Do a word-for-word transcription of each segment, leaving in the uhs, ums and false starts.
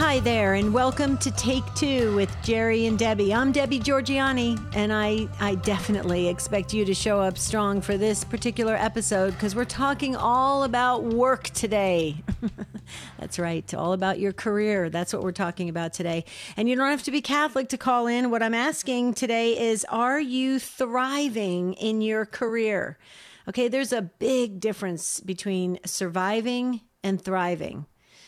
Hi there, and welcome to Take Two with Jerry and Debbie. I'm Debbie Georgiani, and I, I definitely expect you to show up strong for this particular episode because we're talking all about work today. That's right, all about your career. That's what we're talking about today. And you don't have to be Catholic to call in. What I'm asking today is, are you thriving in your career? Okay, there's a big difference between surviving and thriving.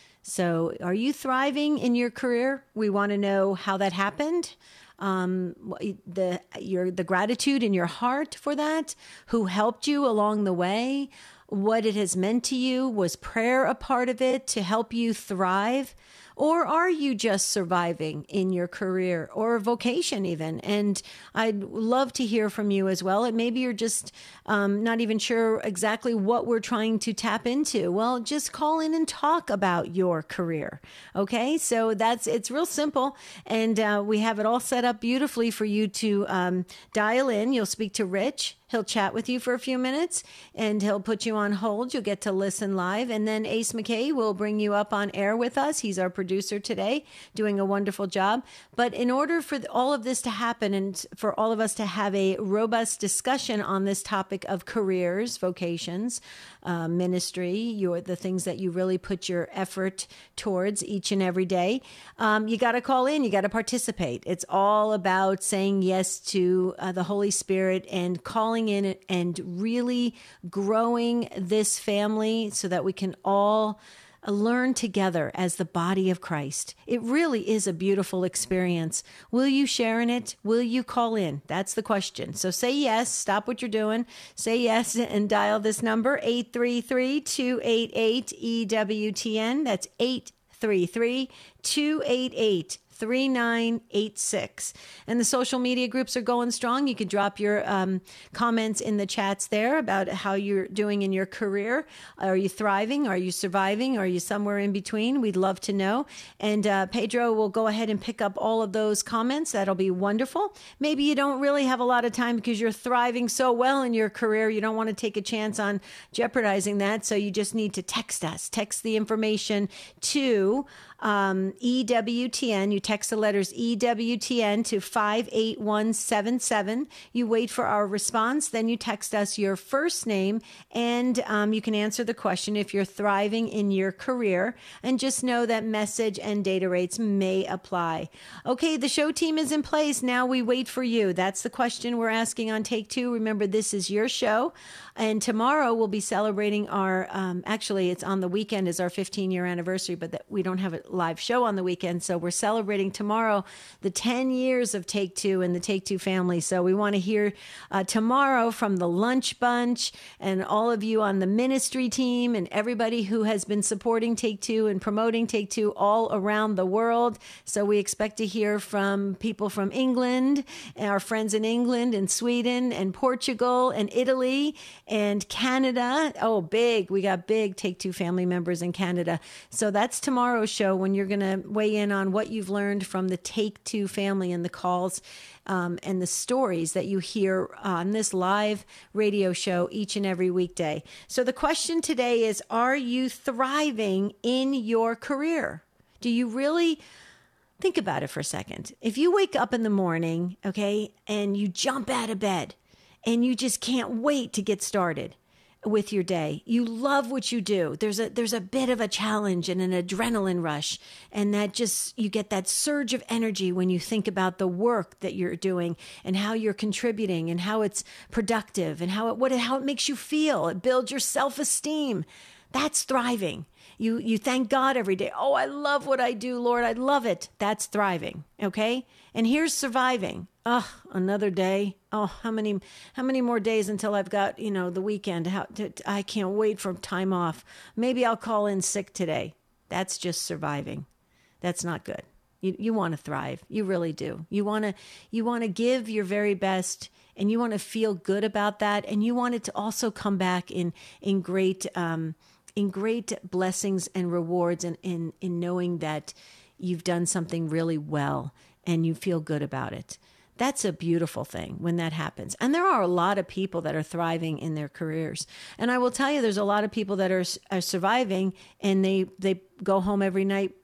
So are you thriving in your career? We want to know how that happened. Um, the your the gratitude in your heart for that, who helped you along the way, what it has meant to you. Was prayer a part of it to help you thrive? Or are you just surviving in your career or vocation even? And I'd love to hear from you as well. And maybe you're just um, not even sure exactly what we're trying to tap into. Well, just call in and talk about your career. Okay, so that's it's real simple. And uh, we have it all set up beautifully for you to um, dial in. You'll speak to Rich. He'll chat with you for a few minutes and he'll put you on hold. You'll get to listen live. And then Ace McKay will bring you up on air with us. He's our producer today, doing a wonderful job. But in order for all of this to happen and for all of us to have a robust discussion on this topic of careers, vocations, uh, ministry, your the things that you really put your effort towards each and every day, um, you got to call in. You got to participate. It's all about saying yes to uh, the Holy Spirit and calling in and really growing this family so that we can all learn together as the body of Christ. It really is a beautiful experience. Will you share in it? Will you call in? That's the question. So say yes, stop what you're doing, say yes, and dial this number, eight three three, two eight eight, E W T N. That's eight three three, two eight eight, three nine eight six. And the social media groups are going strong. You can drop your um, comments in the chats there about how you're doing in your career. Are you thriving? Are you surviving? Are you somewhere in between? We'd love to know. And uh, Pedro will go ahead and pick up all of those comments. That'll be wonderful. Maybe you don't really have a lot of time because you're thriving so well in your career. You don't want to take a chance on jeopardizing that. So you just need to text us. Text the information to um, E W T N. You text the letters E W T N to five eight one seven seven. You wait for our response. Then you text us your first name, and um, you can answer the question if you're thriving in your career. And just know that message and data rates may apply. Okay, the show team is in place. Now we wait for you. That's the question we're asking on Take Two. Remember, this is your show. And tomorrow we'll be celebrating our, um, actually it's on the weekend is our fifteen year anniversary, but that we don't have a live show on the weekend. So we're celebrating tomorrow the ten years of Take Two and the Take Two family. So we want to hear uh, tomorrow from the Lunch Bunch and all of you on the ministry team and everybody who has been supporting Take Two and promoting Take Two all around the world. So we expect to hear from people from England, our friends in England and Sweden and Portugal and Italy and Canada. Oh, big. We got big Take Two family members in Canada. So that's tomorrow's show when you're going to weigh in on what you've learned from the Take Two family and the calls um, and the stories that you hear on this live radio show each and every weekday. So the question today is, are you thriving in your career? Do you really... Think about it for a second. If you wake up in the morning, okay, and you jump out of bed and you just can't wait to get started with your day. You love what you do. There's a there's a bit of a challenge and an adrenaline rush, and that just you get that surge of energy when you think about the work that you're doing and how you're contributing and how it's productive and how it what how it makes you feel. It builds your self-esteem. That's thriving. You you thank God every day. Oh, I love what I do, Lord. I love it. That's thriving. Okay? And here's surviving. Oh, another day. Oh, how many how many more days until I've got, you know, the weekend. How to, I can't wait for time off. Maybe I'll call in sick today. That's just surviving. That's not good. You you want to thrive. You really do. You want to you want to give your very best, and you want to feel good about that, and you want it to also come back in in great um in great blessings and rewards, and in in knowing that you've done something really well and you feel good about it. That's a beautiful thing when that happens. And there are a lot of people that are thriving in their careers. And I will tell you, there's a lot of people that are, are surviving, and they, they go home every night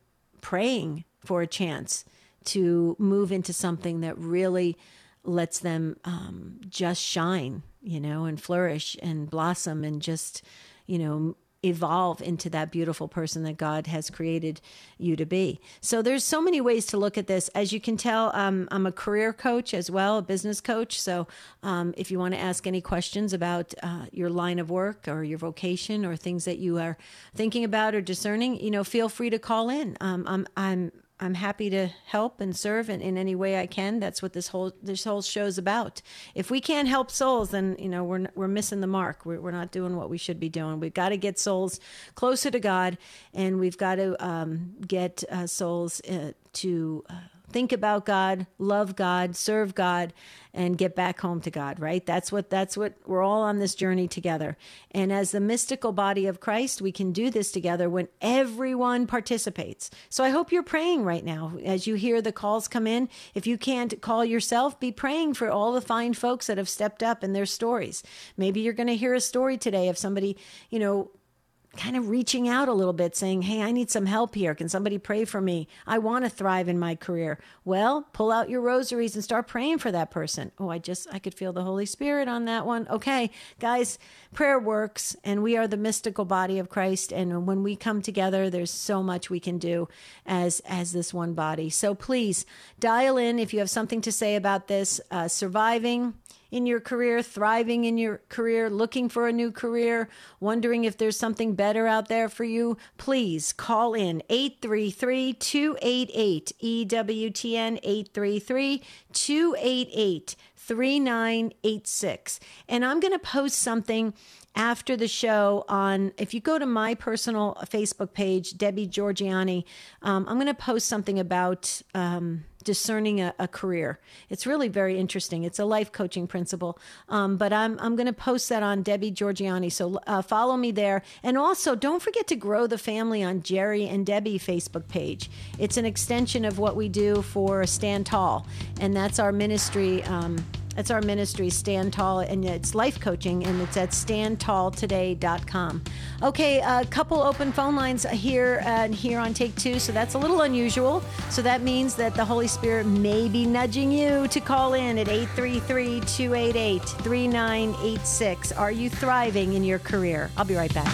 praying for a chance to move into something that really lets them um, just shine, you know, and flourish and blossom and just, you know, evolve into that beautiful person that God has created you to be. So there's so many ways to look at this. As you can tell, um, I'm a career coach as well, a business coach. So um, if you want to ask any questions about uh, your line of work or your vocation or things that you are thinking about or discerning, you know, feel free to call in. Um, I'm, I'm, I'm happy to help and serve in, in any way I can. That's what this whole this whole show's about. If we can't help souls, then you know we're we're missing the mark. We're we're not doing what we should be doing. We've got to get souls closer to God, and we've got to um, get uh, souls uh, to uh, think about God, love God, serve God, and get back home to God. Right? That's what that's what we're all on this journey together. And as the mystical body of Christ, we can do this together when everyone participates. So I hope you're praying right now as you hear the calls come in. If you can't call yourself, be praying for all the fine folks that have stepped up in their stories. Maybe you're going to hear a story today of somebody, you know, kind of reaching out a little bit saying, hey, I need some help here. Can somebody pray for me? I want to thrive in my career. Well, pull out your rosaries and start praying for that person. Oh, I just, I could feel the Holy Spirit on that one. Okay, guys, prayer works, and we are the mystical body of Christ. And when we come together, there's so much we can do as, as this one body. So please dial in if you have something to say about this, uh, surviving in your career, thriving in your career, looking for a new career, wondering if there's something better out there for you, please call in eight three three, two eight eight, E W T N, eight three three, two eight eight, three nine eight six. And I'm going to post something after the show on, if you go to my personal Facebook page, Debbie Georgianni, um, I'm going to post something about um, discerning a, a career. It's really very interesting. It's a life coaching principle. Um, but I'm I'm going to post that on Debbie Georgianni. So uh, follow me there. And also, don't forget to grow the family on Jerry and Debbie Facebook page. It's an extension of what we do for Stand Tall. And that's our ministry. Um, That's our ministry, Stand Tall, and it's life coaching, and it's at stand tall today dot com. Okay, a couple open phone lines here and uh, here on Take Two, so that's a little unusual. So that means that the Holy Spirit may be nudging you to call in at eight three three, two eight eight, three nine eight six. Are you thriving in your career? I'll be right back.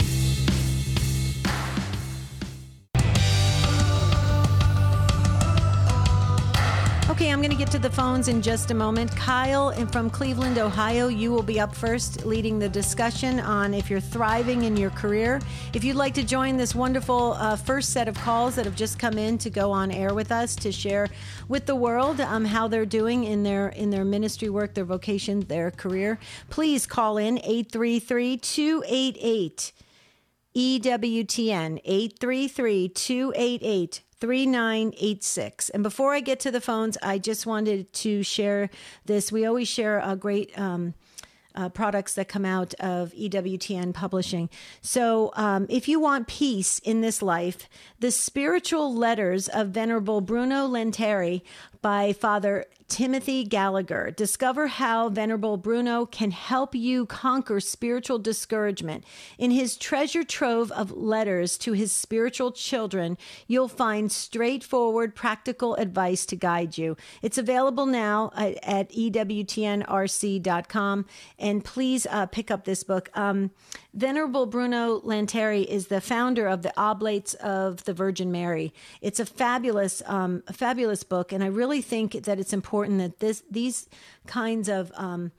Okay, I'm going to get to the phones in just a moment. Kyle from Cleveland, Ohio, you will be up first leading the discussion on if you're thriving in your career. If you'd like to join this wonderful uh, first set of calls that have just come in to go on air with us to share with the world um, how they're doing in their in their ministry work, their vocation, their career, please call in eight three three, two eight eight, E W T N, eight three three, two eight eight, three nine eight six. And before I get to the phones, I just wanted to share this. We always share a great um, uh, products that come out of E W T N Publishing. So um, if you want peace in this life, the Spiritual Letters of Venerable Bruno Lenteri by Father Timothy Gallagher. Discover how Venerable Bruno can help you conquer spiritual discouragement. In his treasure trove of letters to his spiritual children, you'll find straightforward, practical advice to guide you. It's available now at, at E W T N R C dot com, and please uh, pick up this book. Um, Venerable Bruno Lenteri is the founder of the Oblates of the Virgin Mary. It's a fabulous, um, a fabulous book, and I really think that it's important that this these kinds of um,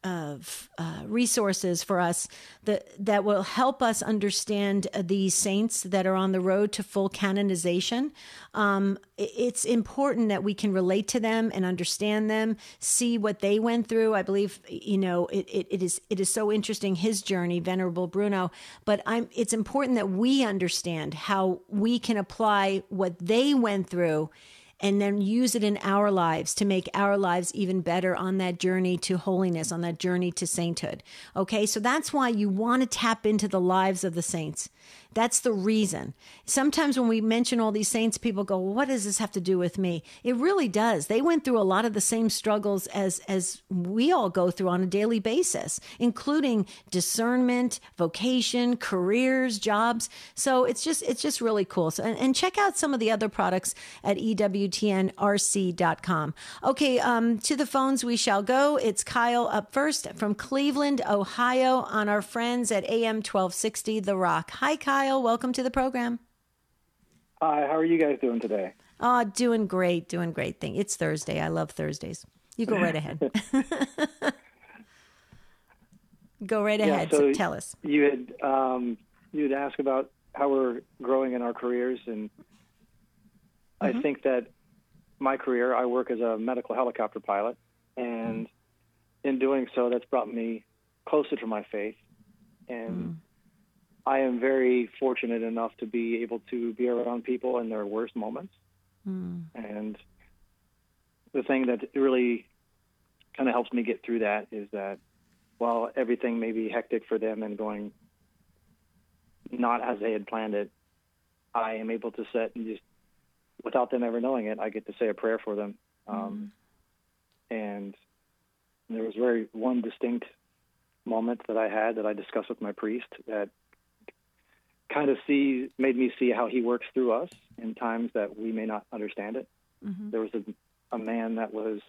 of uh, resources for us that that will help us understand these saints that are on the road to full canonization. Um, it's important that we can relate to them and understand them, see what they went through. I believe, you know, it, it, it is it is so interesting, his journey, Venerable Bruno. But I'm it's important that we understand how we can apply what they went through and then use it in our lives to make our lives even better on that journey to holiness, on that journey to sainthood. Okay, so that's why you want to tap into the lives of the saints. That's the reason. Sometimes when we mention all these saints, people go, well, what does this have to do with me? It really does. They went through a lot of the same struggles as, as we all go through on a daily basis, including discernment, vocation, careers, jobs. So it's just, it's just really cool. So, and, and check out some of the other products at E W T N R C dot com. Okay. Um, to the phones we shall go. It's Kyle up first from Cleveland, Ohio, on our friends at A M twelve sixty, The Rock. Hi, Kyle. Welcome to the program. Hi. How are you guys doing today? Oh, doing great. Doing great. Thing. It's Thursday. I love Thursdays. You go right ahead. Go right yeah, ahead. So so tell us. You had um, you had asked about how we're growing in our careers, and mm-hmm. I think that my career, I work as a medical helicopter pilot, and mm-hmm. in doing so, that's brought me closer to my faith, and mm-hmm. I am very fortunate enough to be able to be around people in their worst moments. Mm. And the thing that really kind of helps me get through that is that while everything may be hectic for them and going not as they had planned it, I am able to sit and just, without them ever knowing it, I get to say a prayer for them. Um, mm. And there was very one distinct moment that I had that I discussed with my priest that kind of see made me see how he works through us in times that we may not understand it. Mm-hmm. There was a, a man that was,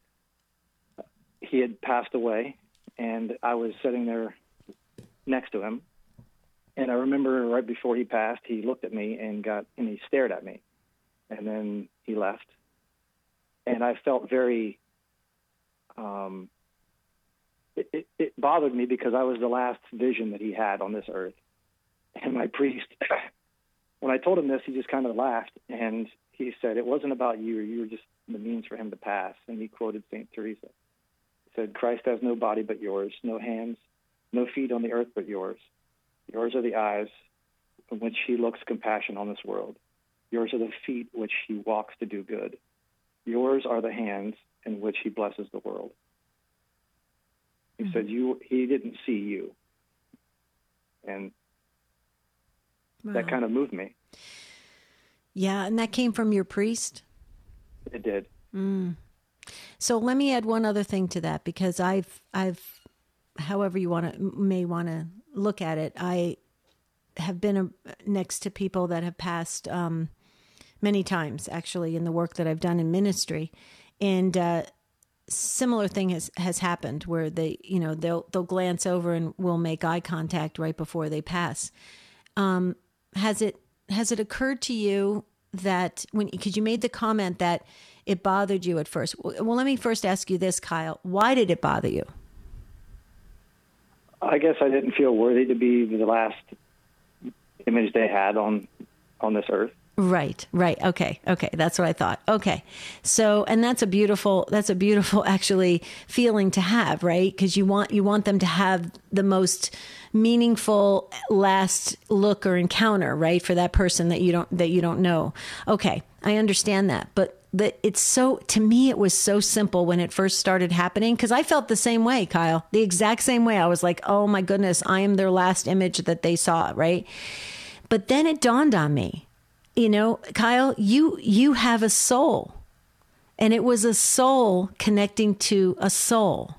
he had passed away, and I was sitting there next to him. And I remember right before he passed, he looked at me and got, and he stared at me, and then he left. And I felt very, um, it, it, it bothered me because I was the last vision that he had on this earth. And my priest, when I told him this, he just kind of laughed, and he said, it wasn't about you. You were just the means for him to pass. And he quoted Saint Teresa. He said, Christ has no body but yours, no hands, no feet on the earth but yours. Yours are the eyes from which he looks compassion on this world. Yours are the feet which he walks to do good. Yours are the hands in which he blesses the world. He mm-hmm. said, "You." He didn't see you. And wow. that kind of moved me. Yeah, and that came from your priest? It did. Mm. So let me add one other thing to that, because I've, I've, however you want to, may want to look at it, I have been a, next to people that have passed um, many times, actually, in the work that I've done in ministry, and uh, similar thing has, has happened where they, you know, they'll they'll glance over and will make eye contact right before they pass. Um, has it has it occurred to you that when, because you made the comment that it bothered you at first? Well, let me first ask you this, Kyle. Why did it bother you? I guess I didn't feel worthy to be the last image they had on on this earth. Right, right. Okay, okay. That's what I thought. Okay. So, and that's a beautiful, that's a beautiful actually feeling to have, right? Because you want, you want them to have the most meaningful last look or encounter, right? For that person that you don't, that you don't know. Okay. I understand that. But the, it's so, to me, it was so simple when it first started happening, because I felt the same way, Kyle, the exact same way. I was like, oh my goodness, I am their last image that they saw, right? But then it dawned on me, you know, Kyle, you you have a soul, and it was a soul connecting to a soul.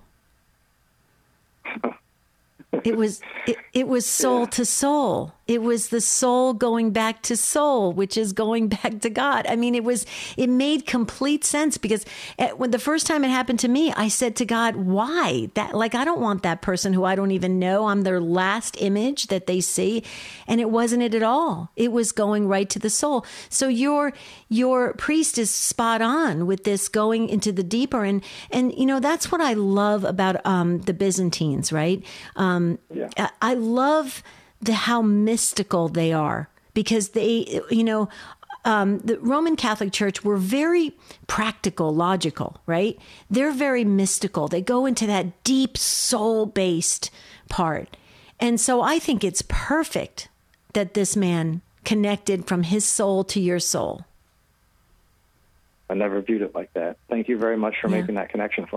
It was it, it was soul yeah. to soul. It was the soul going back to soul, which is going back to God. I mean, it was it made complete sense, because at, when the first time it happened to me, I said to God, "Why that? Like, I don't want that person who I don't even know. I'm their last image that they see," and it wasn't it at all. It was going right to the soul. So your your priest is spot on with this going into the deeper, and and you know that's what I love about um, the Byzantines, right? Um, yeah. I, I love the how mystical they are, because they, you know, um, the Roman Catholic Church were very practical, logical, right? They're very mystical. They go into that deep soul-based part. And so I think it's perfect that this man connected from his soul to your soul. I never viewed it like that. Thank you very much for yeah. making that connection for me.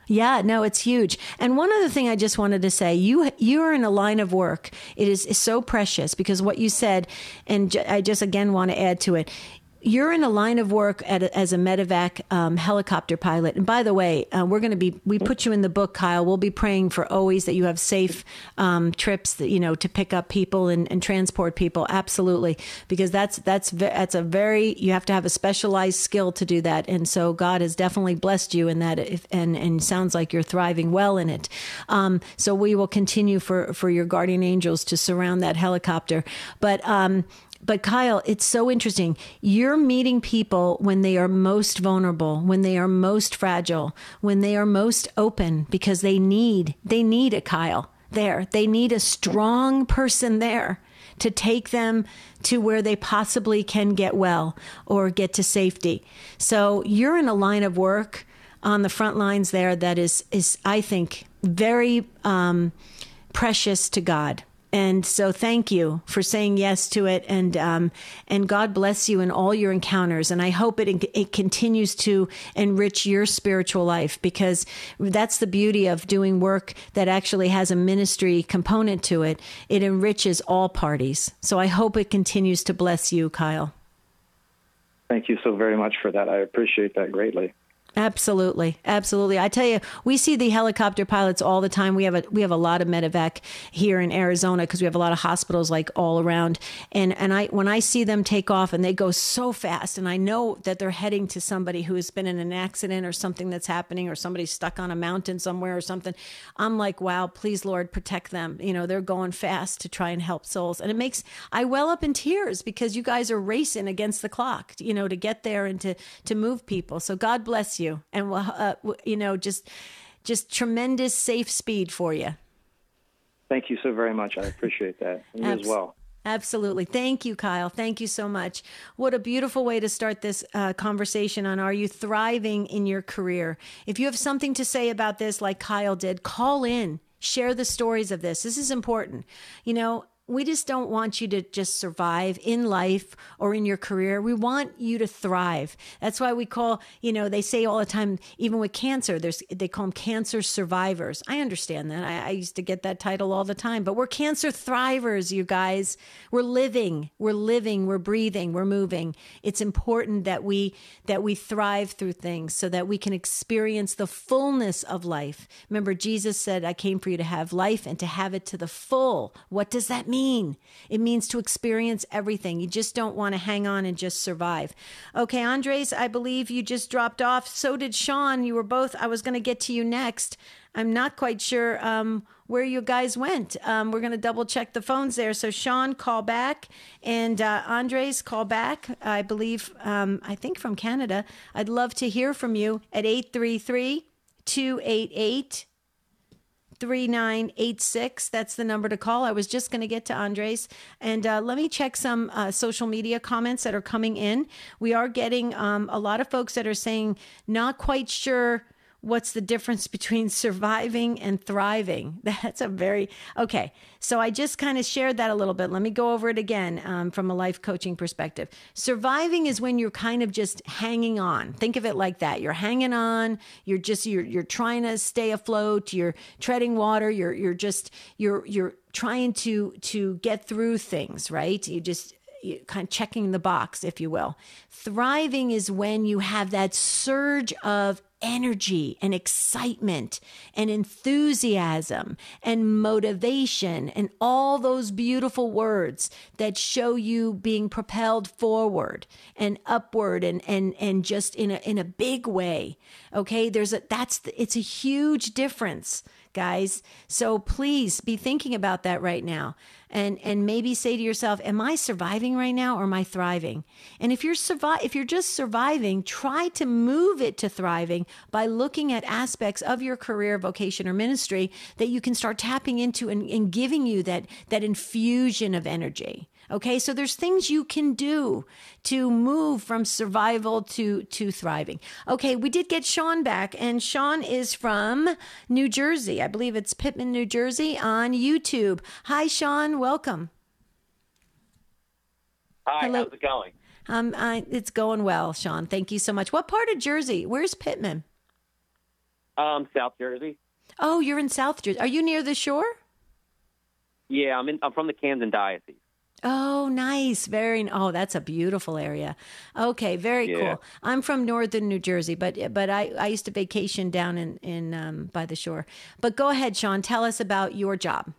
Yeah, no, it's huge. And one other thing I just wanted to say, you you're in a line of work. It is, is so precious because what you said, and j- I just again want to add to it. You're in a line of work at a, as a medevac um, helicopter pilot. And by the way, uh, we're going to be, we put you in the book, Kyle. We'll be praying for always that you have safe um, trips that, you know, to pick up people and, and transport people. Absolutely. Because that's, that's, that's a very, you have to have a specialized skill to do that. And so God has definitely blessed you in that. If, and, and sounds like you're thriving well in it. Um, so we will continue for, for your guardian angels to surround that helicopter. But, um, But Kyle, it's so interesting. You're meeting people when they are most vulnerable, when they are most fragile, when they are most open, because they need, they need a Kyle there. They need a strong person there to take them to where they possibly can get well or get to safety. So you're in a line of work on the front lines there that is, is I think, very um, precious to God. And so thank you for saying yes to it. And um, and God bless you in all your encounters. And I hope it it continues to enrich your spiritual life, because that's the beauty of doing work that actually has a ministry component to it. It enriches all parties. So I hope it continues to bless you, Kyle. Thank you so very much for that. I appreciate that greatly. Absolutely. Absolutely. I tell you, we see the helicopter pilots all the time. We have a, we have a lot of medevac here in Arizona because we have a lot of hospitals like all around. And, and I, when I see them take off and they go so fast, and I know that they're heading to somebody who has been in an accident or something that's happening, or somebody's stuck on a mountain somewhere or something, I'm like, wow, please, Lord, protect them. You know, they're going fast to try and help souls. And it makes, I well up in tears because you guys are racing against the clock, you know, to get there and to, to move people. So God bless you. you and uh, you know just just tremendous safe speed for you. Thank you so very much. I appreciate that. You Abs- as well. Absolutely. Thank you, Kyle. Thank you so much. What a beautiful way to start this uh, conversation on Are You Thriving in Your Career? If you have something to say about this, like Kyle did, call in, share the stories of this. This is important. You know, we just don't want you to just survive in life or in your career. We want you to thrive. That's why we call, you know, they say all the time, even with cancer, there's, they call them cancer survivors. I understand that. I, I used to get that title all the time, but we're cancer thrivers, you guys. We're living, we're living, we're breathing, we're moving. It's important that we, that we thrive through things so that we can experience the fullness of life. Remember, Jesus said, I came for you to have life and to have it to the full. What does that mean? It means to experience everything. You just don't want to hang on and just survive. Okay, Andres, I believe you just dropped off. So did Sean. You were both, I was going to get to you next. I'm not quite sure um, where you guys went. Um, we're going to double check the phones there. So Sean, call back. And uh, Andres, call back. I believe, um, I think from Canada. I'd love to hear from you at eight three three, two eight eight, three nine eight six. That's the number to call. I was just going to get to Andres. And uh, let me check some uh, social media comments that are coming in. We are getting um, a lot of folks that are saying, not quite sure what's the difference between surviving and thriving. That's a very, okay. So I just kind of shared that a little bit. Let me go over it again um, from a life coaching perspective. Surviving is when you're kind of just hanging on. Think of it like that. You're hanging on. You're just, you're, you're trying to stay afloat. You're treading water. You're, you're just, you're, you're trying to, to get through things, right? You just, you kind of checking the box, if you will. Thriving is when you have that surge of energy and excitement and enthusiasm and motivation and all those beautiful words that show you being propelled forward and upward and and and just in a in a big way. Okay, there's a that's it's a huge difference, guys. So please be thinking about that right now. And and maybe say to yourself, am I surviving right now or am I thriving? And if you're survive, if you're just surviving, try to move it to thriving by looking at aspects of your career, vocation, or ministry that you can start tapping into and, and giving you that that infusion of energy. Okay, so there's things you can do to move from survival to, to thriving. Okay, we did get Sean back, and Sean is from New Jersey. I believe it's Pittman, New Jersey on YouTube. Hi, Sean. Welcome. Hi, Hello. How's it going? Um, I, it's going well, Sean. Thank you so much. What part of Jersey? Where's Pittman? Um, South Jersey. Oh, you're in South Jersey. Are you near the shore? Yeah, I'm in. I'm from the Camden Diocese. Oh, nice. Very. Oh, that's a beautiful area. Okay, very Yeah. cool. I'm from northern New Jersey, but but I, I used to vacation down in in um, by the shore. But go ahead, Sean. Tell us about your job.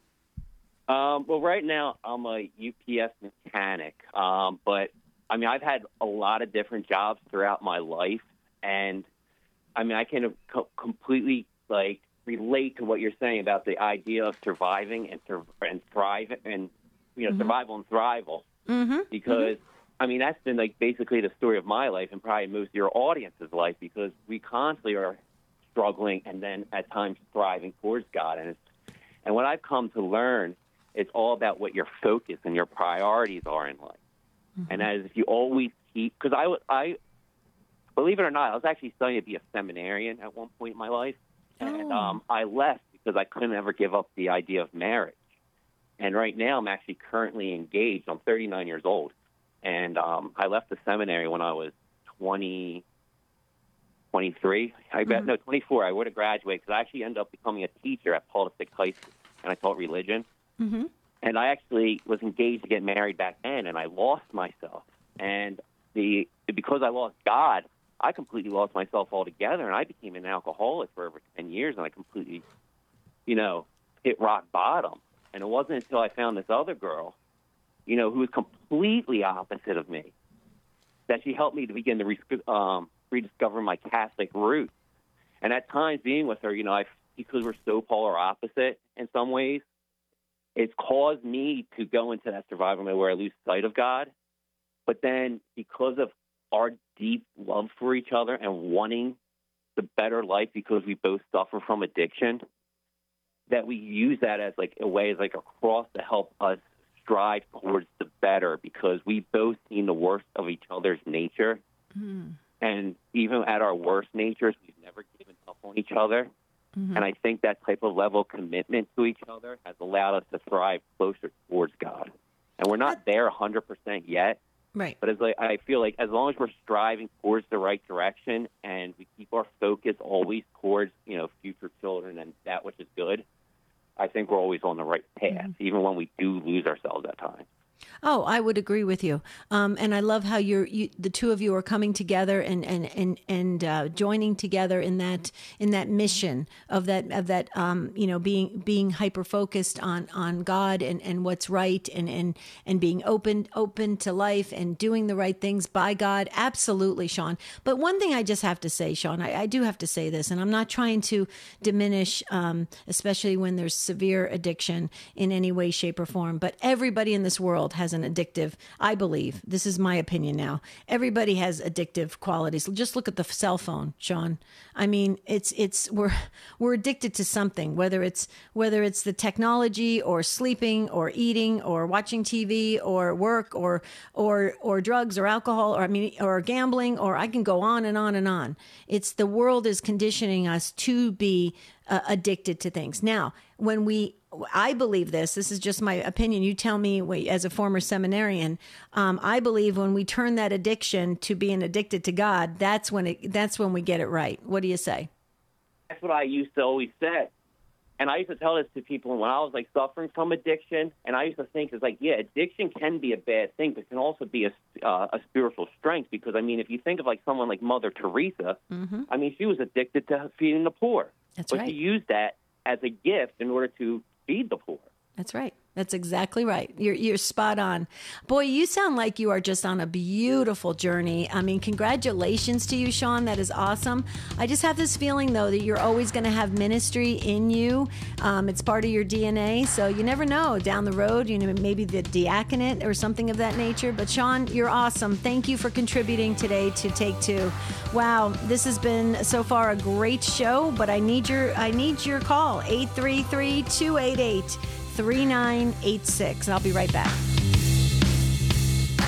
Um, well, right now I'm a U P S mechanic, um, but I mean I've had a lot of different jobs throughout my life, and I mean I can co- completely like relate to what you're saying about the idea of surviving and sur- and thriving and you know mm-hmm. survival and thrival, mm-hmm. because mm-hmm. I mean that's been like basically the story of my life and probably most of your audience's life, because we constantly are struggling and then at times thriving towards God, and it's, and what I've come to learn. It's all about what your focus and your priorities are in life. Mm-hmm. And as if you always keep, because I, I, believe it or not, I was actually studying to be a seminarian at one point in my life. Oh. And um, I left because I couldn't ever give up the idea of marriage. And right now I'm actually currently engaged. I'm thirty-nine years old. And um, I left the seminary when I was twenty, twenty-three. I bet, mm-hmm. no, twenty-four. I would have graduated because I actually ended up becoming a teacher at Paul the Sixth High School, and I taught religion. Mm-hmm. And I actually was engaged to get married back then, and I lost myself. And the because I lost God, I completely lost myself altogether, and I became an alcoholic for over ten years, and I completely, you know, hit rock bottom. And it wasn't until I found this other girl, you know, who was completely opposite of me, that she helped me to begin to re- um, rediscover my Catholic roots. And at times being with her, you know, I, because we're so polar opposite in some ways, it's caused me to go into that survival mode where I lose sight of God. But then because of our deep love for each other and wanting the better life because we both suffer from addiction, that we use that as like a way, as like a cross to help us strive towards the better, because we both seen the worst of each other's nature. Mm. And even at our worst natures, we've never given up on each other. Mm-hmm. And I think that type of level of commitment to each other has allowed us to thrive closer towards God. And we're not there one hundred percent yet. Right. But it's like, I feel like as long as we're striving towards the right direction and we keep our focus always towards, you know, future children and that which is good, I think we're always on the right path, mm-hmm. even when we do lose ourselves at times. Oh, I would agree with you, um, and I love how you're you, the two of you are coming together and and and and uh, joining together in that in that mission of that of that um, you know being being hyper focused on on God and, and what's right and, and and being open open to life and doing the right things by God. Absolutely, Sean. But one thing I just have to say, Sean, I, I do have to say this, and I'm not trying to diminish, um, especially when there's severe addiction in any way, shape, or form. But everybody in this world has an addictive, I believe, this is my opinion now, everybody has addictive qualities. Just look at the cell phone, Sean. I mean, it's, it's, we're, we're addicted to something, whether it's, whether it's the technology or sleeping or eating or watching T V or work or, or, or drugs or alcohol or, I mean, or gambling, or I can go on and on and on. It's the world is conditioning us to be uh, addicted to things. Now, when we, I believe this, this is just my opinion. You tell me, wait, as a former seminarian, um, I believe when we turn that addiction to being addicted to God, that's when it, that's when we get it right. What do you say? That's what I used to always say. And I used to tell this to people when I was like suffering from addiction. And I used to think it's like, yeah, addiction can be a bad thing, but it can also be a, uh, a spiritual strength. Because I mean, if you think of like someone like Mother Teresa, mm-hmm. I mean, she was addicted to feeding the poor. That's but right. She used that as a gift in order to feed the poor. That's right. That's exactly right. You're you're spot on. Boy, you sound like you are just on a beautiful journey. I mean, congratulations to you, Sean. That is awesome. I just have this feeling, though, that you're always going to have ministry in you. Um, it's part of your D N A. So you never know. Down the road, you know, maybe the diaconate or something of that nature. But Sean, you're awesome. Thank you for contributing today to Take Two. Wow, this has been so far a great show. But I need your I need your call eight three three, two eight eight, three nine eight six. I'll be right back.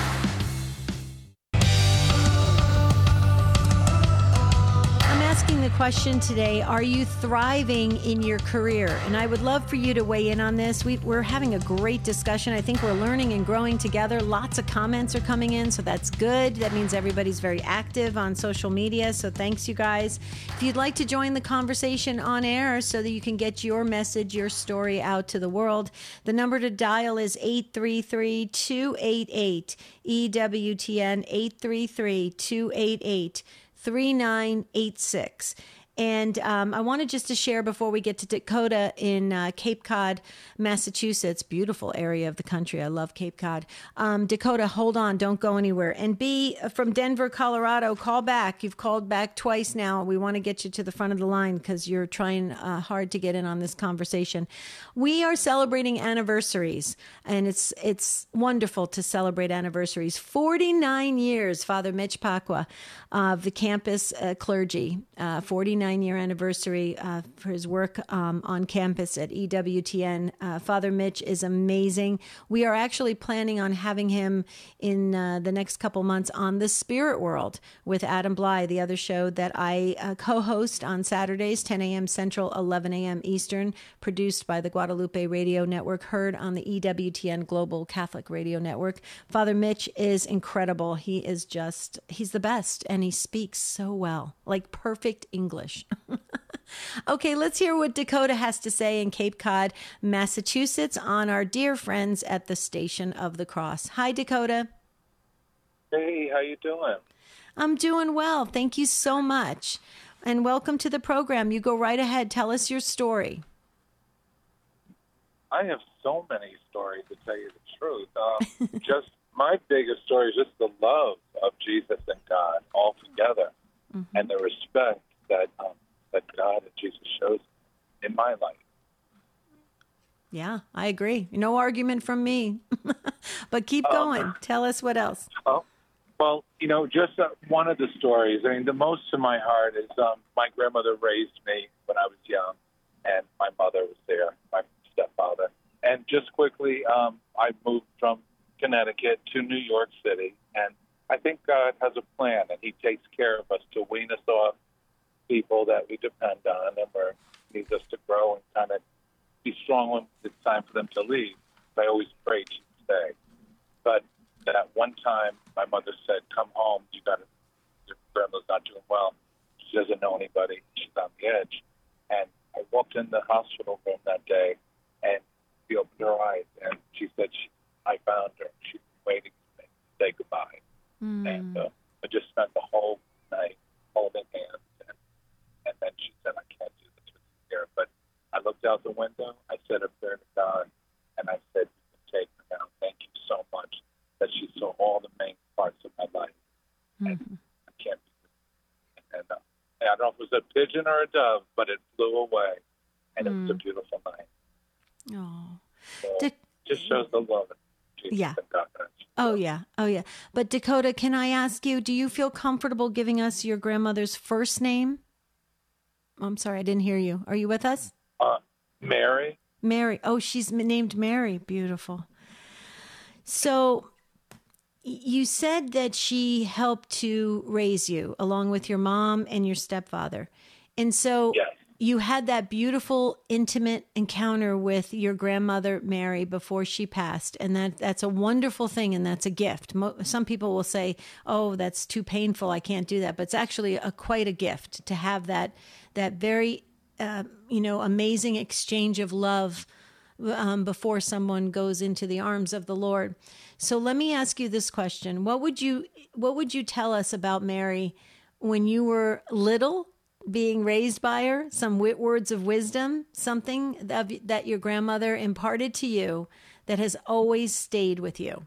I'm asking the question today. Are you thriving in your career? And I would love for you to weigh in on this. We, we're having a great discussion. I think we're learning and growing together. Lots of comments are coming in, so that's good. That means everybody's very active on social media, so thanks, you guys. If you'd like to join the conversation on air so that you can get your message, your story out to the world, the number to dial is eight three three, two eight eight, E W T N, eight three three, two eight eight, three nine eight six. And um, I wanted just to share before we get to Dakota in uh, Cape Cod, Massachusetts, beautiful area of the country. I love Cape Cod. Um, Dakota, hold on. Don't go anywhere. And B, from Denver, Colorado, call back. You've called back twice now. We want to get you to the front of the line because you're trying uh, hard to get in on this conversation. We are celebrating anniversaries, and it's it's wonderful to celebrate anniversaries. forty-nine years, Father Mitch Pacwa of the campus uh, clergy, uh, forty-nine year anniversary uh, for his work um, on campus at E W T N. Uh, Father Mitch is amazing. We are actually planning on having him in uh, the next couple months on The Spirit World with Adam Bly, the other show that I uh, co-host on Saturdays, ten a.m. Central, eleven a.m. Eastern, produced by the Guadalupe Radio Network, heard on the E W T N Global Catholic Radio Network. Father Mitch is incredible. He is just, he's the best, and he speaks so well, like perfect English. Okay, let's hear what Dakota has to say in Cape Cod, Massachusetts, on our dear friends at the Station of the Cross. Hi, Dakota. Hey, how you doing? I'm doing well. Thank you so much. And welcome to the program. You go right ahead. Tell us your story. I have so many stories, to tell you the truth. Um, just my biggest story is just the love of Jesus and God all together, mm-hmm. and the respect that um, that God and Jesus shows in my life. Yeah, I agree. No argument from me. But keep going. Um, Tell us what else. Oh, well, you know, just uh, one of the stories. I mean, the most to my heart is um, my grandmother raised me when I was young, and my mother was there, my stepfather. And just quickly, um, I moved from Connecticut to New York City, and I think God has a plan, and he takes care of us to wean us off people that we depend on, and where he needs us to grow and kind of be strong when it's time for them to leave. I always prayed she'd stay. But that one time, my mother said, "Come home. You got to. Your grandma's not doing well. She doesn't know anybody. She's on the edge." And I walked in the hospital room that day, and she opened her eyes, and she said, she, "I found her. She's waiting for me to say goodbye." Mm. And uh, I just spent the whole night holding hands. And then she said, "I can't do this with you here." But I looked out the window. I said a prayer to God, and I said, "You can take her now. Thank you so much that she saw all the main parts of my life." Mm-hmm. And I can't be. And uh, I don't know if it was a pigeon or a dove, but it flew away, and mm. it was a beautiful night. Oh, so da- just shows the love of Jesus yeah. and God. Oh yeah, oh yeah. But Dakota, can I ask you? Do you feel comfortable giving us your grandmother's first name? I'm sorry, I didn't hear you. Are you with us? Uh, Mary. Mary. Oh, she's named Mary. Beautiful. So you said that she helped to raise you along with your mom and your stepfather. And so yes. you had that beautiful, intimate encounter with your grandmother, Mary, before she passed. And that that's a wonderful thing, and that's a gift. Mo- some people will say, "Oh, that's too painful. I can't do that." But it's actually a, quite a gift to have that that very, uh, you know, amazing exchange of love um, before someone goes into the arms of the Lord. So let me ask you this question. What would you what would you tell us about Mary when you were little, being raised by her? Some wit words of wisdom, something that, that your grandmother imparted to you that has always stayed with you?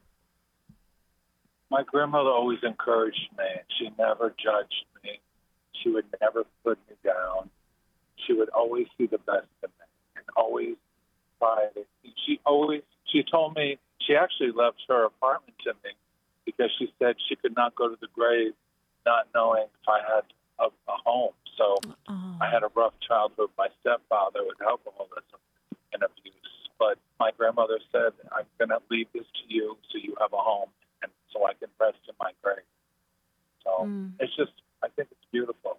My grandmother always encouraged me. She never judged me. She would never put me down. She would always see the best in me and always try to. She always, she told me, she actually left her apartment to me because she said she could not go to the grave not knowing if I had a, a home. So oh. I had a rough childhood. My stepfather with alcoholism and abuse. But my grandmother said, "I'm going to leave this to you so you have a home and so I can rest in my grave." So mm. it's just, I think it's beautiful.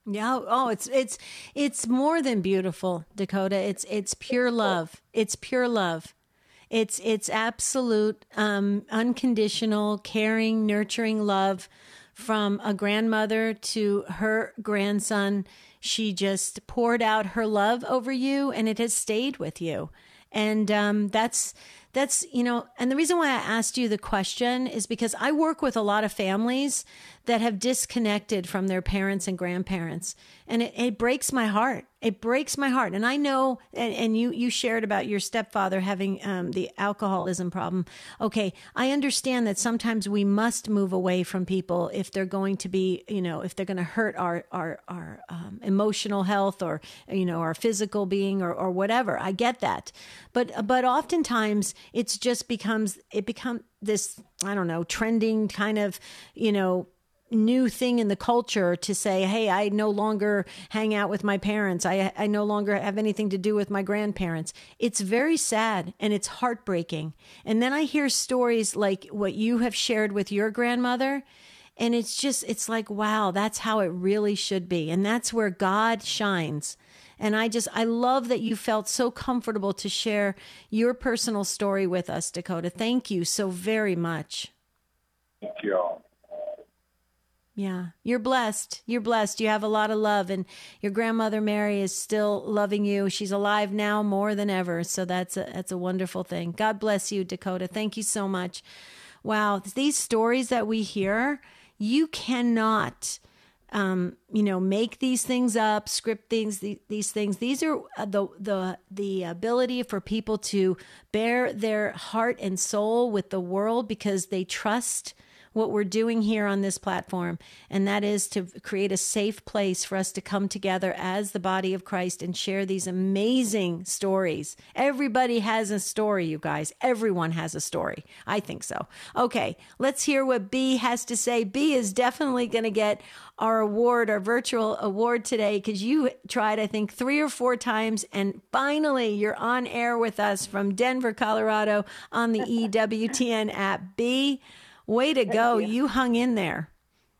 Yeah. Oh, it's it's it's more than beautiful, Dakota. It's it's pure love. It's pure love. It's it's absolute, um, unconditional, caring, nurturing love from a grandmother to her grandson. She just poured out her love over you, and it has stayed with you. And um, that's that's you know, and the reason why I asked you the question is because I work with a lot of families that have disconnected from their parents and grandparents, and it, it breaks my heart. It breaks my heart. And I know, and, and you you shared about your stepfather having um, the alcoholism problem. Okay, I understand that sometimes we must move away from people if they're going to be, you know, if they're going to hurt our our our um, emotional health, or you know, our physical being, or or whatever. I get that, but but oftentimes it's just becomes it become this, I don't know, trending kind of, you know, new thing in the culture to say, hey, I no longer hang out with my parents. I I no longer have anything to do with my grandparents. It's very sad and it's heartbreaking. And then I hear stories like what you have shared with your grandmother. And it's just, it's like, wow, that's how it really should be. And that's where God shines. And I just, I love that you felt so comfortable to share your personal story with us, Dakota. Thank you so very much. Thank you all. Yeah, you're blessed. You're blessed. You have a lot of love, and your grandmother Mary is still loving you. She's alive now more than ever. So that's a, that's a wonderful thing. God bless you, Dakota. Thank you so much. Wow. These stories that we hear, you cannot, um, you know, make these things up, script things, these, these things. These are the, the, the ability for people to bear their heart and soul with the world because they trust what we're doing here on this platform, and that is to create a safe place for us to come together as the body of Christ and share these amazing stories. Everybody has a story, you guys. Everyone has a story. I think so. Okay, let's hear what B has to say. B is definitely going to get our award, our virtual award today, because you tried, I think, three or four times, and finally you're on air with us from Denver, Colorado on the E W T N app. B, way to go. You. you hung in there.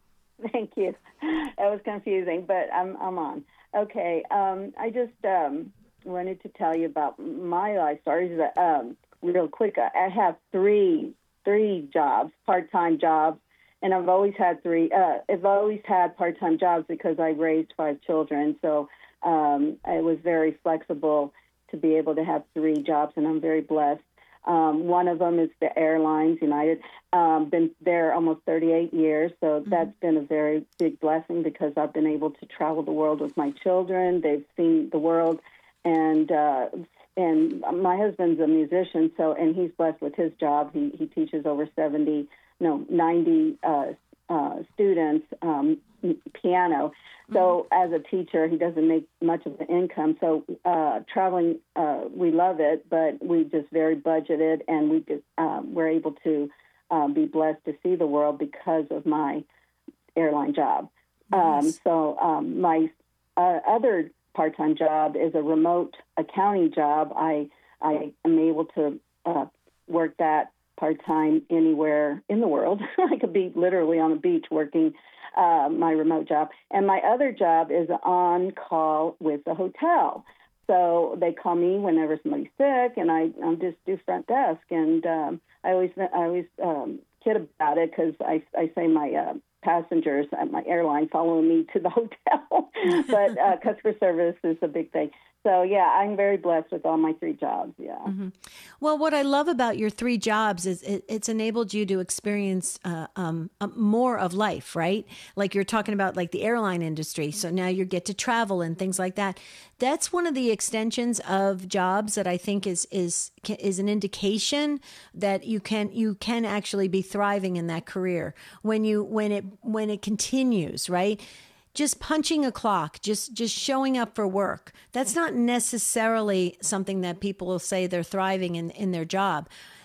Thank you. That was confusing, but I'm I'm on. Okay. Um, I just um, wanted to tell you about my life stories um, real quick. I have three three jobs, part-time jobs, and I've always had three. Uh, I've always had part-time jobs because I raised five children, so um, I was very flexible to be able to have three jobs, and I'm very blessed. Um, one of them is the Airlines United. Um, been there almost thirty-eight years, so mm-hmm. that's been a very big blessing because I've been able to travel the world with my children. They've seen the world, and uh, and my husband's a musician, so and he's blessed with his job. He he teaches over seventy, no ninety uh, uh, students um, piano. So as a teacher, he doesn't make much of an income. So uh, traveling, uh, we love it, but we just very budgeted, and we just, um, we're able to um, be blessed to see the world because of my airline job. Nice. Um, so um, my uh, other part-time job is a remote accounting job. I I am able to uh, work that part-time anywhere in the world. I could be literally on the beach working Uh, my remote job. And my other job is on call with the hotel. So they call me whenever somebody's sick, and I, I just do front desk. And um, I always I always um, kid about it because I, I say my uh, passengers at my airline follow me to the hotel. But uh, customer service is a big thing. So, yeah, I'm very blessed with all my three jobs, yeah. Mm-hmm. Well, what I love about your three jobs is it, it's enabled you to experience uh, um, uh, more of life, right? Like you're talking about like the airline industry. So now you get to travel and things like that. That's one of the extensions of jobs that I think is is is an indication that you can you can actually be thriving in that career when you when it when it continues, right? Just punching a clock, just just showing up for work. That's not necessarily something that people will say they're thriving in, in their job.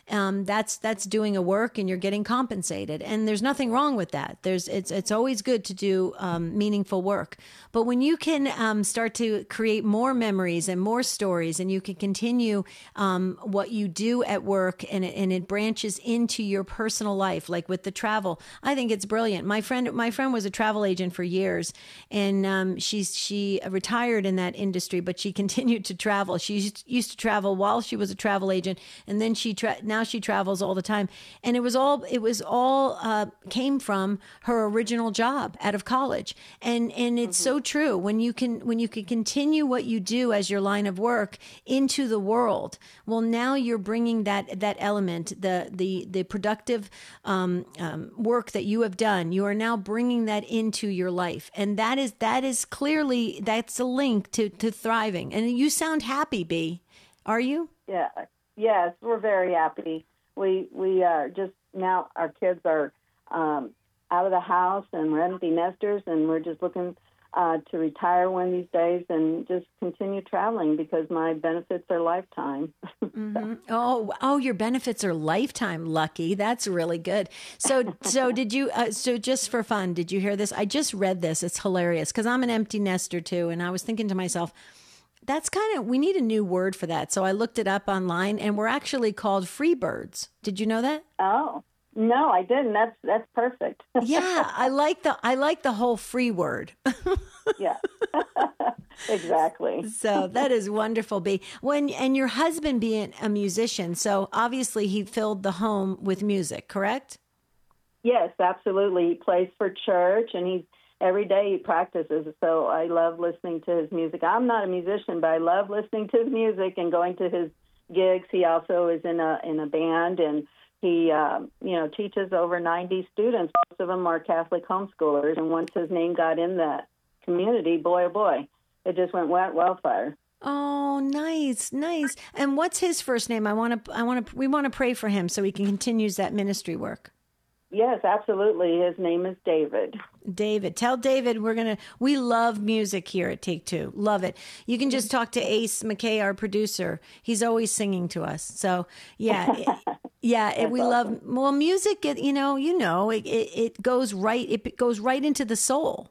um, that's that's doing a work and you're getting compensated. And there's nothing wrong with that. There's it's it's always good to do um, meaningful work. But when you can um, start to create more memories and more stories, and you can continue um, what you do at work, and it, and it branches into your personal life, like with the travel, I think it's brilliant. My friend, my friend was a travel agent for years, and um, she's she retired in that industry, but she continued to travel. She used, used to travel while she was a travel agent, and then she tra- now she travels all the time. And it was all it was all uh, came from her original job out of college, and and it's mm-hmm. so true. When you can when you can continue what you do as your line of work into the world, well, now you're bringing that that element, the the the productive um, um, work that you have done. You are now bringing that into your life, and that is that is clearly that's a link to to thriving. And you sound happy, B. Are you? Yeah. Yes, we're very happy. We we are just now. Our kids are um, out of the house, and we're empty nesters, and we're just looking uh, to retire one of these days and just continue traveling because my benefits are lifetime. mm-hmm. Oh, oh, your benefits are lifetime. Lucky. That's really good. So, so did you? Uh, so, just for fun, did you hear this? I just read this. It's hilarious because I'm an empty nester too, and I was thinking to myself, that's kind of, we need a new word for that. So I looked it up online, and we're actually called free birds. Did you know that? Oh, no, I didn't. That's that's perfect. Yeah, I like the I like the whole free word. Yeah, exactly. So that is wonderful, B. When and your husband being a musician, so obviously he filled the home with music, correct? Yes, absolutely. He plays for church, and he's every day he practices, so I love listening to his music. I'm not a musician, but I love listening to his music and going to his gigs. He also is in a in a band, and he um, you know teaches over ninety students. Most of them are Catholic homeschoolers, and once his name got in that community, boy oh boy, it just went wild wildfire. Oh, nice, nice. And what's his first name? I want to I want to we want to pray for him so he can continue that ministry work. Yes, absolutely. His name is David. David. Tell David we're going to, we love music here at Take Two. Love it. You can just talk to Ace McKay, our producer. He's always singing to us. So, yeah. yeah, it, we awesome. love, well, music, it, you know, you know, it, it, it goes right, it goes right into the soul.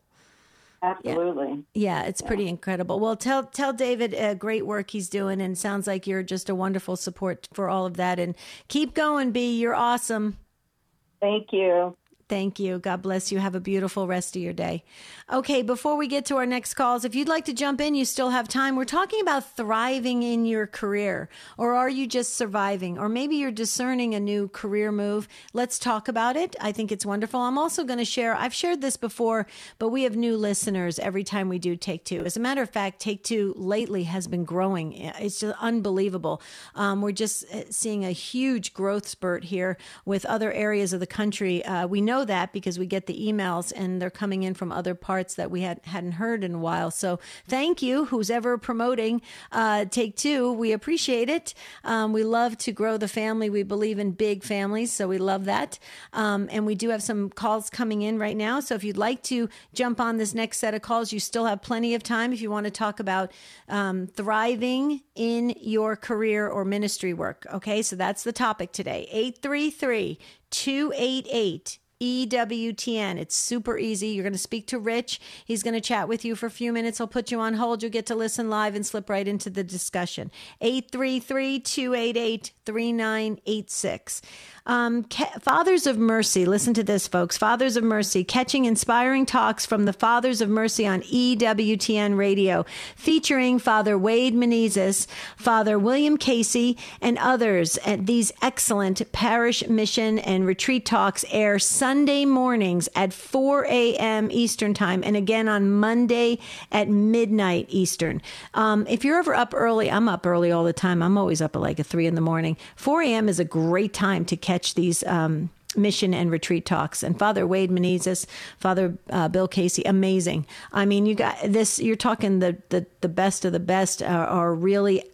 Absolutely. Yeah, yeah it's yeah. pretty incredible. Well, tell tell David uh, great work he's doing, and sounds like you're just a wonderful support for all of that. And keep going, B. You're awesome. Thank you. Thank you. God bless you. Have a beautiful rest of your day. Okay, before we get to our next calls, if you'd like to jump in, you still have time. We're talking about thriving in your career, or are you just surviving? Or maybe you're discerning a new career move. Let's talk about it. I think it's wonderful. I'm also going to share, I've shared this before, but we have new listeners every time we do Take Two. As a matter of fact, Take Two lately has been growing. It's just unbelievable. Um, we're just seeing a huge growth spurt here with other areas of the country. Uh, we know that because we get the emails, and they're coming in from other parts that we had, hadn't heard in a while. So thank you, who's ever promoting uh, Take Two. We appreciate it. Um, we love to grow the family. We believe in big families, so we love that. Um, and we do have some calls coming in right now. So if you'd like to jump on this next set of calls, you still have plenty of time if you want to talk about um, thriving in your career or ministry work. Okay, so that's the topic today. eight three three, two eight eight, E W T N. It's super easy. You're going to speak to Rich. He's going to chat with you for a few minutes. He'll put you on hold. You'll get to listen live and slip right into the discussion. eight three three, two eight eight, three nine eight six. Um, Fathers of Mercy. Listen to this, folks. Fathers of Mercy, catching inspiring talks from the Fathers of Mercy on E W T N Radio, featuring Father Wade Menezes, Father William Casey, and others. And these excellent parish mission and retreat talks air Sunday mornings at four a.m. Eastern Time, and again on Monday at midnight Eastern. Um, if you're ever up early, I'm up early all the time. I'm always up at like a three in the morning. four a.m. is a great time to catch catch these um, mission and retreat talks. And Father Wade Menezes, Father uh, Bill Casey, amazing. I mean, you got this, you're talking the, the, the best of the best are, are really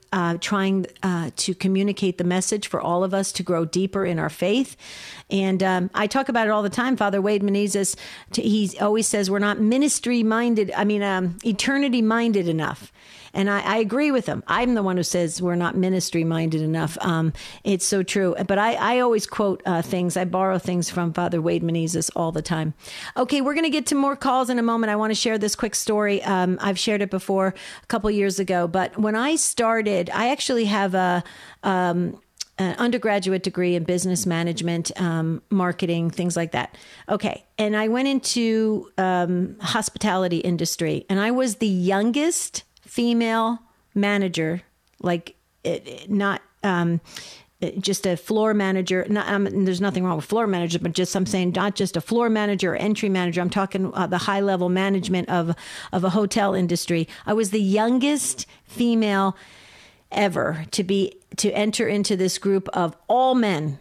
uh, trying uh, to communicate the message for all of us to grow deeper in our faith. And um, I talk about it all the time. Father Wade Menezes, he always says we're not ministry minded, I mean, um, eternity minded enough. And I, I agree with him. I'm the one who says we're not ministry minded enough. Um, it's so true. But I, I always quote uh, things. I borrow things from Father Wade Menezes all the time. Okay, we're going to get to more calls in a moment. I want to share this quick story. Um, I've shared it before a couple years ago. But when I started, I actually have a... Um, an undergraduate degree in business management, um, marketing, things like that. Okay. And I went into um, hospitality industry, and I was the youngest female manager, like it, it, not um, just a floor manager. Not, um, there's nothing wrong with floor manager, but just I'm saying not just a floor manager or entry manager. I'm talking uh, the high level management of of a hotel industry. I was the youngest female ever to be to enter into this group of all men.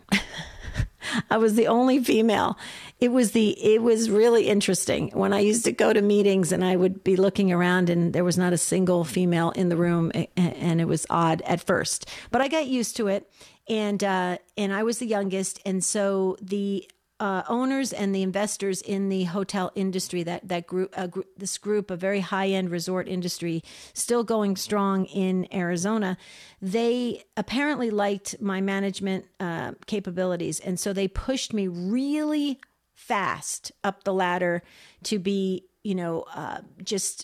I was the only female. It was the it was really interesting when I used to go to meetings and I would be looking around and there was not a single female in the room, and it was odd at first, but I got used to it. And uh, and I was the youngest, and so the Uh, owners and the investors in the hotel industry, that that group, uh, gr- this group, a very high-end resort industry, still going strong in Arizona, they apparently liked my management uh, capabilities, and so they pushed me really fast up the ladder to be, you know, uh, just.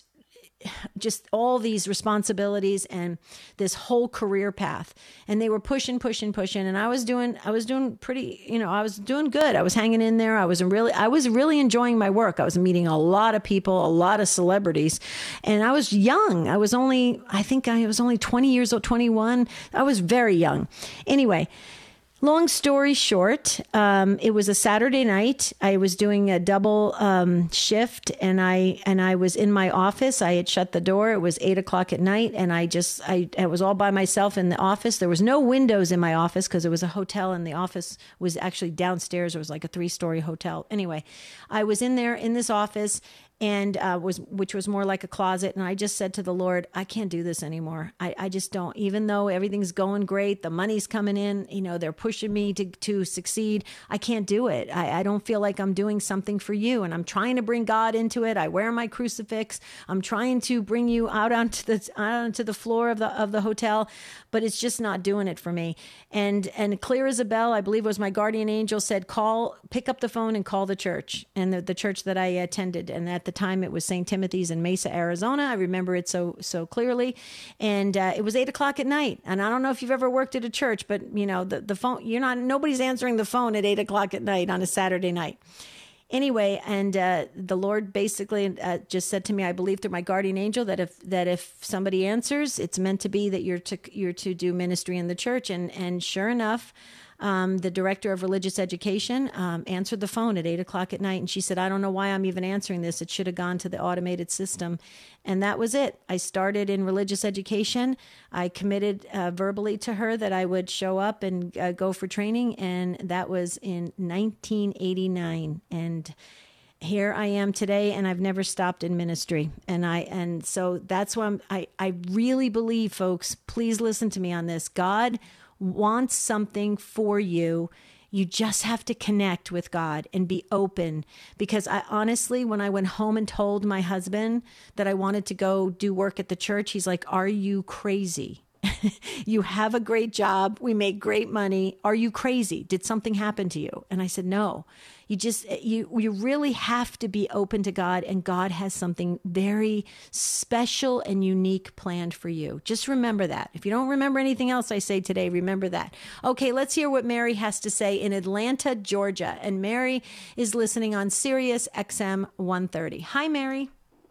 just all these responsibilities and this whole career path. And they were pushing, pushing, pushing. And I was doing, I was doing pretty, you know, I was doing good. I was hanging in there. I was really, I was really enjoying my work. I was meeting a lot of people, a lot of celebrities, and I was young. I was only, I think I was only twenty years old, twenty-one. I was very young. Anyway, long story short, um, it was a Saturday night. I was doing a double um, shift, and I and I was in my office. I had shut the door. It was eight o'clock at night, and I just I, I was all by myself in the office. There was no windows in my office because it was a hotel, and the office was actually downstairs. It was like a three-story hotel. Anyway, I was in there in this office, and uh, was which was more like a closet. And I just said to the Lord, I can't do this anymore. I, I just don't. Even though everything's going great, the money's coming in, you know, they're pushing me to, to succeed. I can't do it. I, I don't feel like I'm doing something for you. And I'm trying to bring God into it. I wear my crucifix. I'm trying to bring you out onto the out onto the floor of the of the hotel, but it's just not doing it for me. And and clear as a bell, I believe it was my guardian angel, said, call, pick up the phone and call the church. And the, the church that I attended, and at the time it was Saint Timothy's in Mesa, Arizona. I remember it so so clearly. And uh, it was eight o'clock at night. And I don't know if you've ever worked at a church, but you know, the, the phone, you're not, nobody's answering the phone at eight o'clock at night on a Saturday night. Anyway, and uh, the Lord basically uh, just said to me, I believe through my guardian angel, that if that if somebody answers, it's meant to be that you're to you're to do ministry in the church. And and sure enough, um, the director of religious education um, answered the phone at eight o'clock at night, and she said, I don't know why I'm even answering this. It should have gone to the automated system. And that was it. I started in religious education. I committed uh, verbally to her that I would show up and uh, go for training. And that was in nineteen eighty-nine. And here I am today, and I've never stopped in ministry. And I, and so that's why I'm, I, I really believe, folks, please listen to me on this. God wants something for you. You just have to connect with God and be open. Because I honestly, when I went home and told my husband that I wanted to go do work at the church, he's like, are you crazy? You have a great job. We make great money. Are you crazy? Did something happen to you? And I said, no. You just, you, you really have to be open to God, and God has something very special and unique planned for you. Just remember that. If you don't remember anything else I say today, remember that. Okay, let's hear what Mary has to say in Atlanta, Georgia. And Mary is listening on Sirius X M one thirty. Hi, Mary.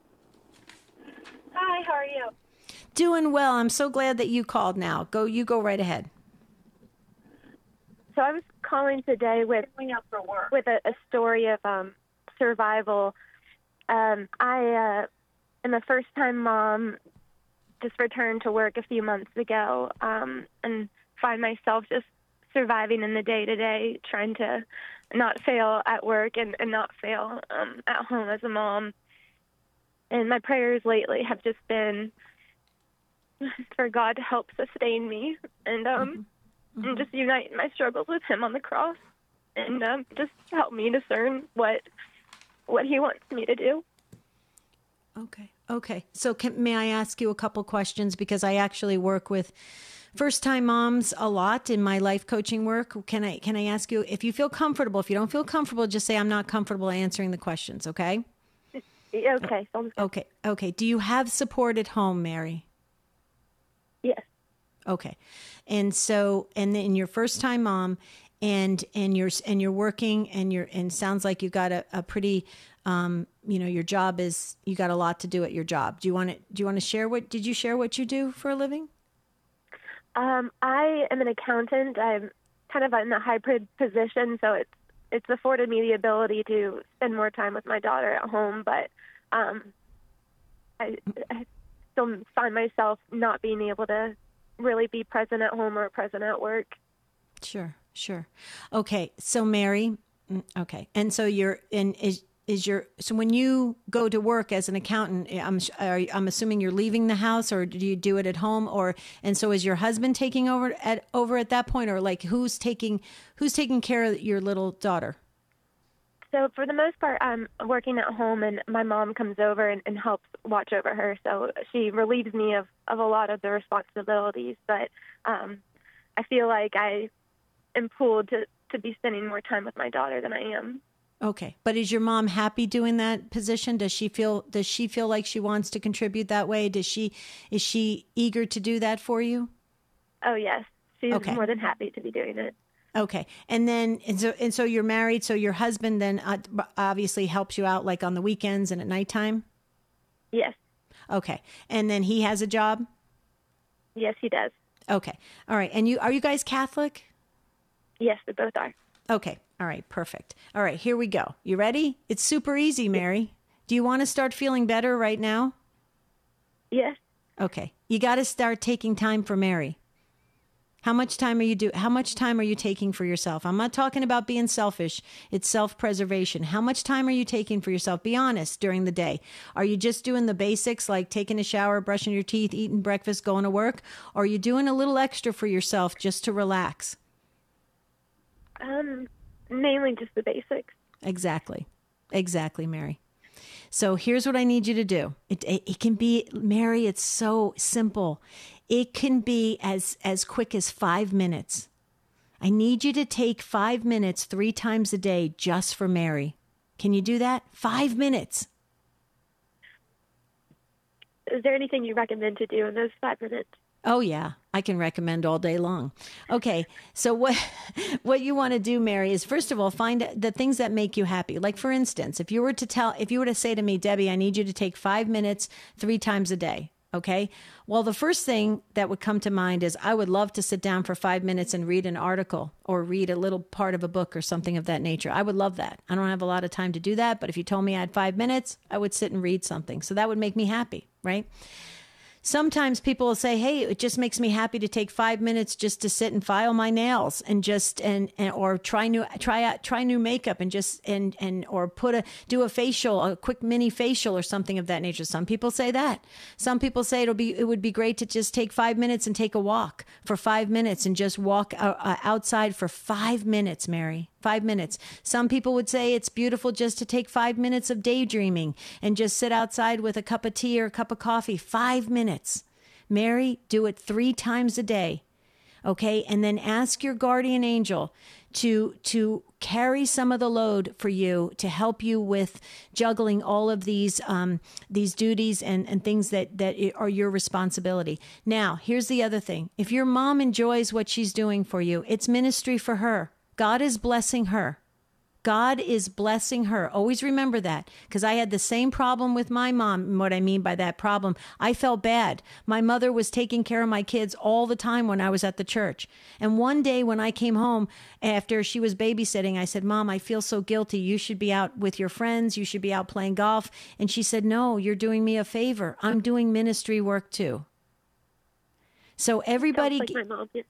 Hi, how are you? Doing well. I'm so glad that you called now. Go, you go right ahead. So I was calling today with with a, a story of um, survival. Um, I uh, am a first-time mom, just returned to work a few months ago, um, and find myself just surviving in the day-to-day, trying to not fail at work and, and not fail um, at home as a mom. And my prayers lately have just been for God to help sustain me and um mm-hmm. and just unite my struggles with Him on the cross, and um, just help me discern what what He wants me to do. Okay. Okay. So can, may I ask you a couple questions, because I actually work with first-time moms a lot in my life coaching work. Can I can I ask you, if you feel comfortable? If you don't feel comfortable, just say I'm not comfortable answering the questions. Okay. Okay. Okay. Okay. Do you have support at home, Mary? Yes. Okay. And so, and then you're first-time mom, and and you're and you're working, and you're and sounds like you've got a, a pretty, um, you know, your job is, you got a lot to do at your job. Do you want to do you want to share what did you share what you do for a living? Um, I am an accountant. I'm kind of in a hybrid position, so it's it's afforded me the ability to spend more time with my daughter at home, but um, I, I still find myself not being able to really be present at home or present at work. Sure, sure. Okay, so Mary, okay, and so you're in is is your so when you go to work as an accountant, I'm are, I'm assuming you're leaving the house, or do you do it at home, or and so is your husband taking over at over at that point, or like who's taking who's taking care of your little daughter? So for the most part, I'm working at home, and my mom comes over and, and helps watch over her. So she relieves me of, of a lot of the responsibilities. But um, I feel like I am pulled to, to be spending more time with my daughter than I am. Okay, but is your mom happy doing that position? Does she feel Does she feel like she wants to contribute that way? Does she is she eager to do that for you? Oh yes, she's okay. more than happy to be doing it. Okay. And then, and so, and so you're married. So your husband then uh, obviously helps you out like on the weekends and at nighttime? Yes. Okay. And then he has a job? Yes, he does. Okay. All right. And you, are you guys Catholic? Yes, we both are. Okay. All right. Perfect. All right. Here we go. You ready? It's super easy, Mary. Do you want to start feeling better right now? Yes. Okay. You got to start taking time for Mary. How much time are you do? How much time are you taking for yourself? I'm not talking about being selfish. It's self-preservation. How much time are you taking for yourself? Be honest during the day. Are you just doing the basics like taking a shower, brushing your teeth, eating breakfast, going to work? Or are you doing a little extra for yourself just to relax? Um, mainly just the basics. Exactly. Exactly, Mary. So here's what I need you to do. It, it, it can be, Mary, it's so simple. It can be as, as quick as five minutes. I need you to take five minutes three times a day just for Mary. Can you do that? Five minutes. Is there anything you recommend to do in those five minutes? Oh, yeah. I can recommend all day long. Okay. So what what you want to do, Mary, is first of all, find the things that make you happy. Like, for instance, if you were to tell, if you were to say to me, Debbie, I need you to take five minutes three times a day. Okay. Well, the first thing that would come to mind is I would love to sit down for five minutes and read an article or read a little part of a book or something of that nature. I would love that. I don't have a lot of time to do that, but if you told me I had five minutes, I would sit and read something. So that would make me happy, right? Sometimes people will say, hey, it just makes me happy to take five minutes just to sit and file my nails and just, and, and or try new, try out, try new makeup and just, and, and, or put a, do a facial, a quick mini facial or something of that nature. Some people say that. Some people say it'll be, it would be great to just take five minutes and take a walk for five minutes and just walk uh, outside for five minutes, Mary. Five minutes. Some people would say it's beautiful just to take five minutes of daydreaming and just sit outside with a cup of tea or a cup of coffee. Five minutes. Mary, do it three times a day. Okay. And then ask your guardian angel to, to carry some of the load for you to help you with juggling all of these, um, these duties and, and things that, that are your responsibility. Now, here's the other thing. If your mom enjoys what she's doing for you, it's ministry for her. God is blessing her. God is blessing her. Always remember that, because I had the same problem with my mom. And what I mean by that problem, I felt bad. My mother was taking care of my kids all the time when I was at the church. And one day when I came home after she was babysitting, I said, Mom, I feel so guilty. You should be out with your friends. You should be out playing golf. And she said, no, you're doing me a favor. I'm doing ministry work too. So everybody... Sounds like my mom.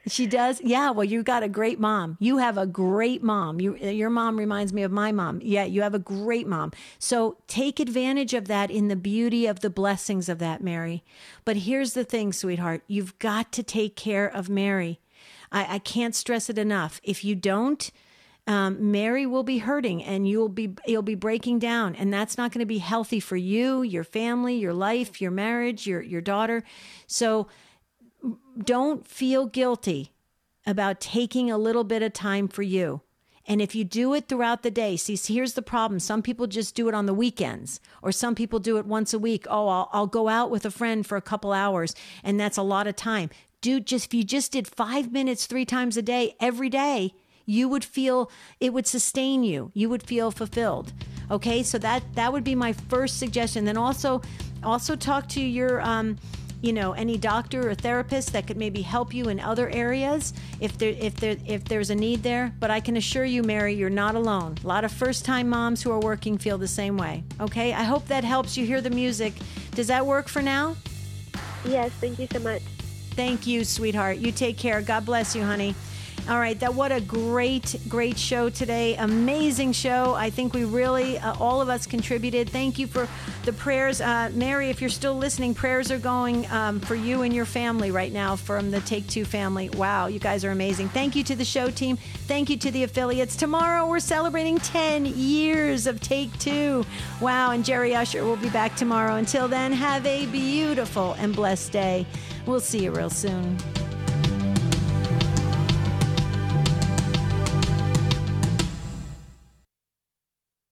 She does? Yeah. Well, you got a great mom. You have a great mom. You, your mom reminds me of my mom. Yeah, you have a great mom. So take advantage of that in the beauty of the blessings of that, Mary. But here's the thing, sweetheart. You've got to take care of Mary. I, I can't stress it enough. If you don't, um, Mary will be hurting and you'll be, you'll be breaking down. And that's not going to be healthy for you, your family, your life, your marriage, your, your daughter. So don't feel guilty about taking a little bit of time for you. And if you do it throughout the day, see, here's the problem. Some people just do it on the weekends, or some people do it once a week. Oh, I'll, I'll go out with a friend for a couple hours, and that's a lot of time. Dude, just if you just did five minutes three times a day, every day, you would feel, it would sustain you. You would feel fulfilled. Okay, so that that would be my first suggestion. Then also, also talk to your, um, you know, any doctor or therapist that could maybe help you in other areas if there if there if there's a need there. But I can assure you, Mary, you're not alone. A lot of first-time moms who are working feel the same way. Okay, I hope that helps you hear the music. Does that work for now? Yes, thank you so much. Thank you, sweetheart. You take care. God bless you, honey. All right, that what a great, great show today. Amazing show. I think we really, uh, all of us contributed. Thank you for the prayers. Uh, Mary, if you're still listening, prayers are going um, for you and your family right now from the Take Two family. Wow, you guys are amazing. Thank you to the show team. Thank you to the affiliates. Tomorrow, we're celebrating ten years of Take Two. Wow, and Jerry Usher will be back tomorrow. Until then, have a beautiful and blessed day. We'll see you real soon.